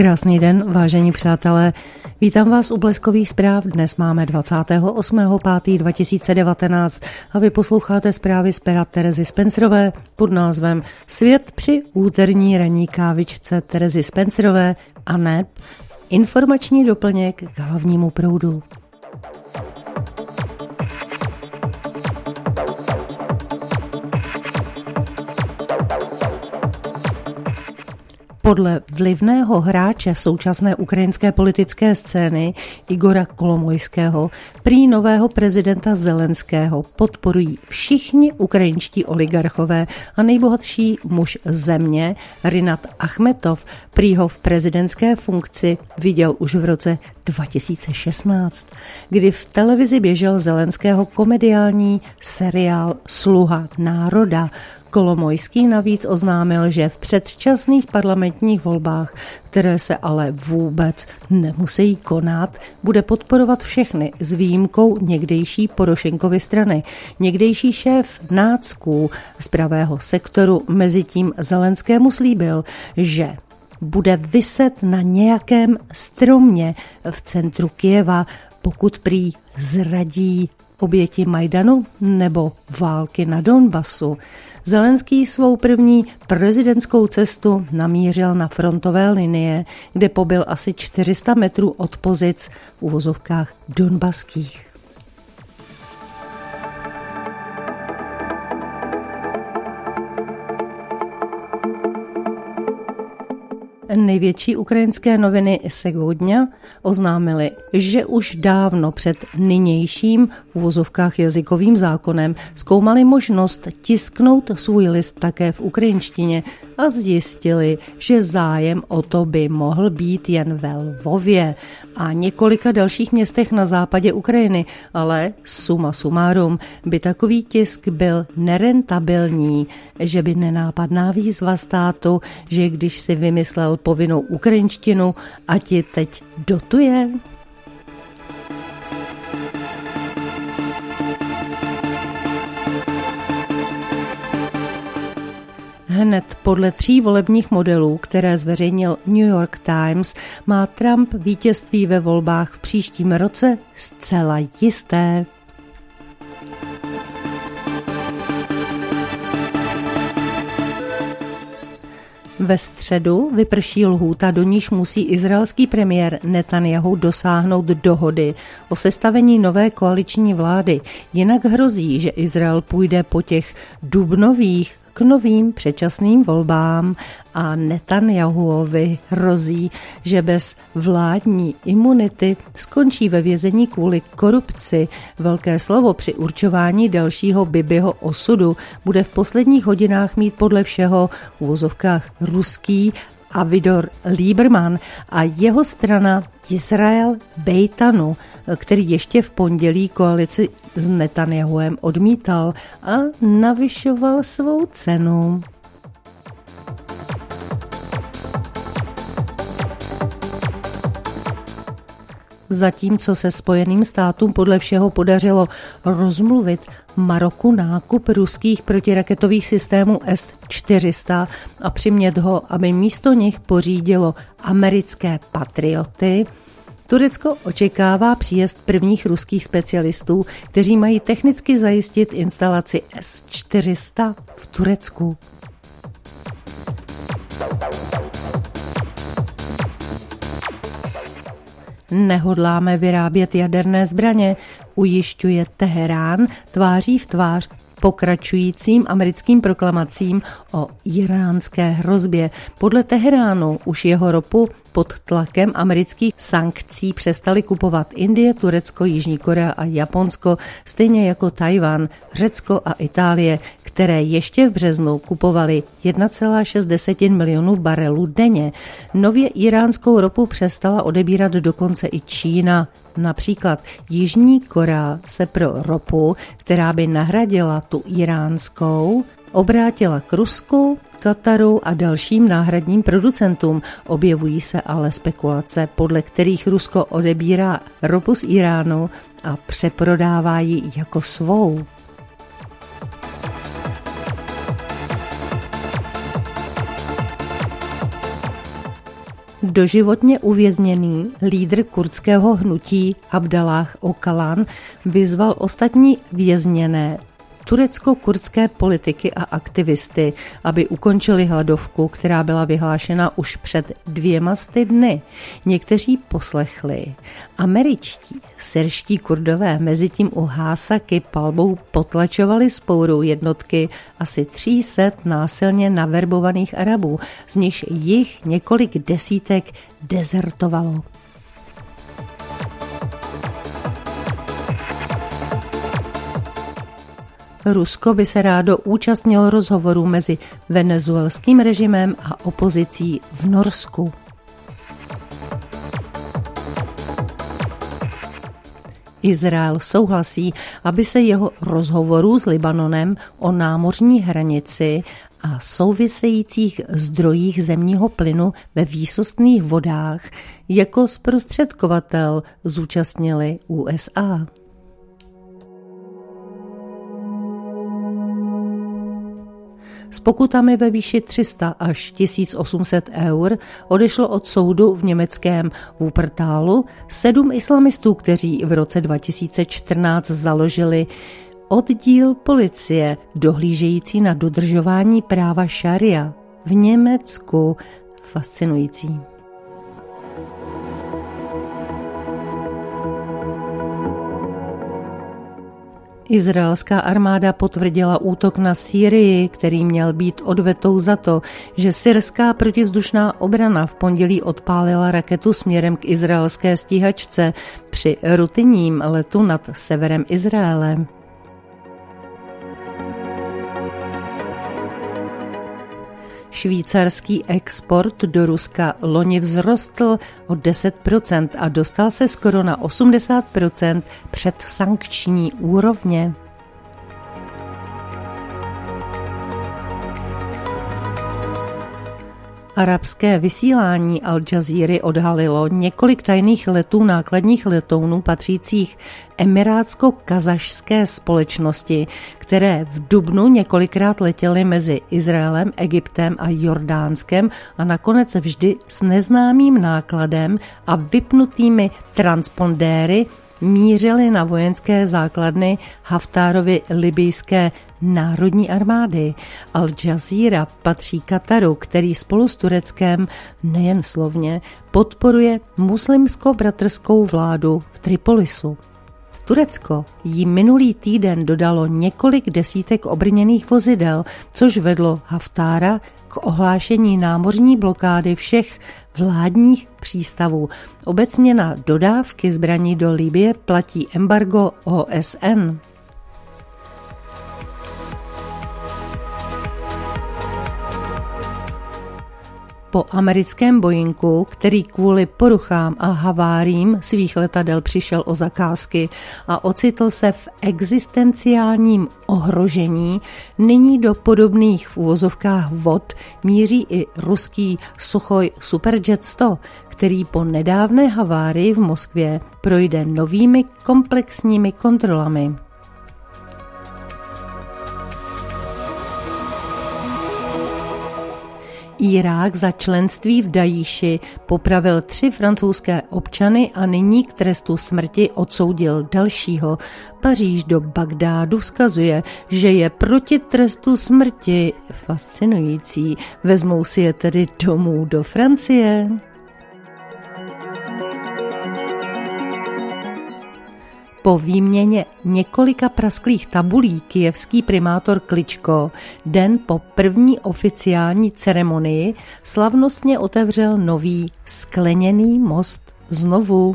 Krásný den, vážení přátelé. Vítám vás u Bleskových zpráv. Dnes máme 28.5.2019 a vy posloucháte zprávy z pera Terezy Spencerové pod názvem Svět při úterní ranní kávičce Terezy Spencerové a neb informační doplněk k hlavnímu proudu. Podle vlivného hráče současné ukrajinské politické scény Igora Kolomojského prý nového prezidenta Zelenského podporují všichni ukrajinští oligarchové a nejbohatší muž země Rinat Achmetov prý ho v prezidentské funkci viděl už v roce 2016, kdy v televizi běžel Zelenského komediální seriál Sluha národa. Kolomojský navíc oznámil, že v předčasných parlamentních volbách, které se ale vůbec nemusí konat, bude podporovat všechny s výjimkou někdejší Porošenkovy strany. Někdejší šéf nácků z pravého sektoru mezitím Zelenskému slíbil, že bude viset na nějakém stromě v centru Kyjeva, pokud prý zradí oběti Majdanu nebo války na Donbasu. Zelenský svou první prezidentskou cestu namířil na frontové linie, kde pobyl asi 400 metrů od pozic v uvozovkách donbaských. Největší ukrajinské noviny Segodňa oznámily, že už dávno před nynějším v uvozovkách jazykovým zákonem zkoumali možnost tisknout svůj list také v ukrajinštině a zjistili, že zájem o to by mohl být jen ve Lvově a několika dalších městech na západě Ukrajiny, ale suma sumárum by takový tisk byl nerentabilní, že by nenápadná výzva státu, že když si vymyslel povinnou ukrajinštinu, a ti teď dotuje? Hned podle 3 volebních modelů, které zveřejnil New York Times, má Trump vítězství ve volbách v příštím roce zcela jisté. Ve středu vyprší lhůta, do níž musí izraelský premiér Netanjahu dosáhnout dohody o sestavení nové koaliční vlády. Jinak hrozí, že Izrael půjde po těch dubnových k novým předčasným volbám a Netanjahuovi hrozí, že bez vládní imunity skončí ve vězení kvůli korupci. Velké slovo při určování dalšího Bibiho osudu bude v posledních hodinách mít podle všeho v uvozovkách ruský Avigdor Lieberman a jeho strana Yisrael Beitanu, který ještě v pondělí koalici s Netanjahuem odmítal a navyšoval svou cenu. Zatímco se Spojeným státům podle všeho podařilo rozmluvit Maroku nákup ruských protiraketových systémů S-400 a přimět ho, aby místo nich pořídilo americké Patrioty, Turecko očekává příjezd prvních ruských specialistů, kteří mají technicky zajistit instalaci S-400 v Turecku. Nehodláme vyrábět jaderné zbraně, ujišťuje Teherán tváří v tvář pokračujícím americkým proklamacím o iránské hrozbě. Podle Teheránu už jeho ropu pod tlakem amerických sankcí přestali kupovat Indie, Turecko, Jižní Korea a Japonsko, stejně jako Tajvan, Řecko a Itálie, které ještě v březnu kupovali 1,6 milionu barelů denně. Nově iránskou ropu přestala odebírat dokonce i Čína. Například Jižní Korea se pro ropu, která by nahradila tu iránskou, obrátila k Rusku, Kataru a dalším náhradním producentům. Objevují se ale spekulace, podle kterých Rusko odebírá ropu z Iránu a přeprodává ji jako svou. Doživotně uvězněný lídr kurdského hnutí Abdallah Öcalan vyzval ostatní vězněné turecko-kurdské politiky a aktivisty, aby ukončili hladovku, která byla vyhlášena už před 200 dny. Někteří poslechli. Američtí syrští Kurdové mezitím u Hásaky palbou potlačovali vzpouru jednotky asi 300 násilně naverbovaných Arabů, z nichž jich několik desítek dezertovalo. Rusko by se rádo účastnilo rozhovorů mezi venezuelským režimem a opozicí v Norsku. Izrael souhlasí, aby se jeho rozhovorů s Libanonem o námořní hranici a souvisejících zdrojích zemního plynu ve výsostných vodách jako zprostředkovatel zúčastnili USA. S pokutami ve výši 300 až 1800 eur odešlo od soudu v německém Wuppertalu 7 islamistů, kteří v roce 2014 založili oddíl policie dohlížející na dodržování práva šaria v Německu. Fascinující. Izraelská armáda potvrdila útok na Sýrii, který měl být odvetou za to, že syrská protivzdušná obrana v pondělí odpálila raketu směrem k izraelské stíhačce při rutinním letu nad severem Izraele. Švýcarský export do Ruska loni vzrostl o 10% a dostal se skoro na 80% předsankční úrovně. Arabské vysílání Al Jazeera odhalilo několik tajných letů nákladních letounů patřících emirátsko-kazašské společnosti, které v dubnu několikrát letěly mezi Izraelem, Egyptem a Jordánskem a nakonec vždy s neznámým nákladem a vypnutými transpondéry mířily na vojenské základny Haftárovy libijské národní armády. Al Jazeera patří Kataru, který spolu s Tureckem nejen slovně podporuje muslimsko-bratrskou vládu v Tripolisu. Turecko jí minulý týden dodalo několik desítek obrněných vozidel, což vedlo Haftára k ohlášení námořní blokády všech vládních přístavů. Obecně na dodávky zbraní do Libye platí embargo OSN. Po americkém Boeingu, který kvůli poruchám a haváriím svých letadel přišel o zakázky a ocitl se v existenciálním ohrožení, nyní do podobných v uvozovkách vod míří i ruský Suchoj Superjet 100, který po nedávné havárii v Moskvě projde novými komplexními kontrolami. Irák za členství v Dajíši popravil 3 francouzské občany a nyní k trestu smrti odsoudil dalšího. Paříž do Bagdádu vzkazuje, že je proti trestu smrti. Fascinující. Vezmou si je tedy domů do Francie? Po výměně několika prasklých tabulí kyjevský primátor Kličko den po první oficiální ceremonii slavnostně otevřel nový skleněný most znovu.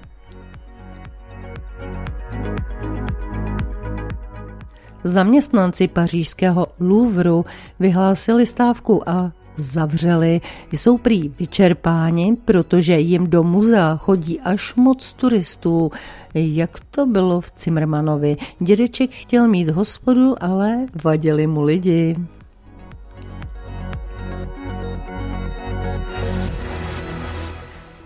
Zaměstnanci pařížského Louvru vyhlásili stávku a zavřeli. Jsou prý vyčerpáni, protože jim do muzea chodí až moc turistů. Jak to bylo v Cimrmanovi? Dědeček chtěl mít hospodu, ale vadili mu lidi.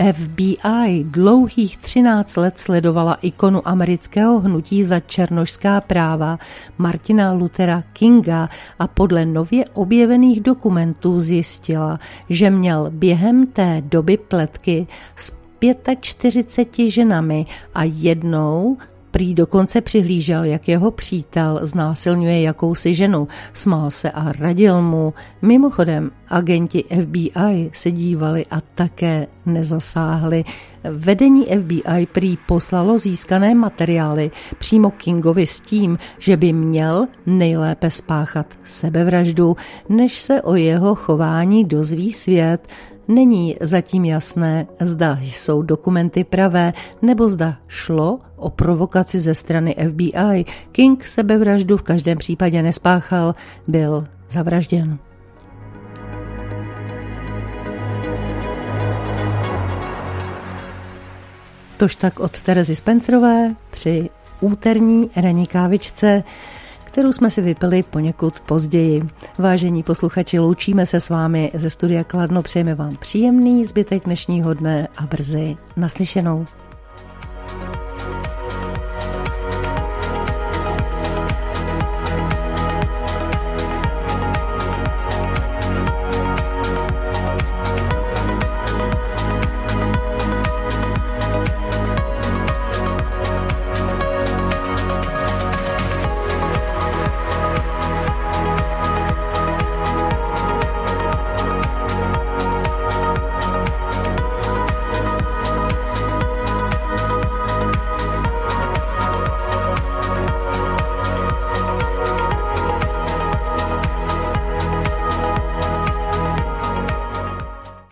FBI dlouhých 13 let sledovala ikonu amerického hnutí za černošská práva Martina Luthera Kinga a podle nově objevených dokumentů zjistila, že měl během té doby pletky s 45 ženami a jednou prý dokonce přihlížel, jak jeho přítel znásilňuje jakousi ženu. Smál se a radil mu. Mimochodem, agenti FBI se dívali a také nezasáhli. Vedení FBI prý poslalo získané materiály přímo Kingovi s tím, že by měl nejlépe spáchat sebevraždu, než se o jeho chování dozví svět. Není zatím jasné, zda jsou dokumenty pravé, nebo zda šlo o provokaci ze strany FBI. King sebevraždu v každém případě nespáchal, byl zavražděn. Tož tak od Terezy Spencerové při úterní ranní kávičce, kterou jsme si vypili poněkud později. Vážení posluchači, loučíme se s vámi ze studia Kladno, přejeme vám příjemný zbytek dnešního dne a brzy naslyšenou.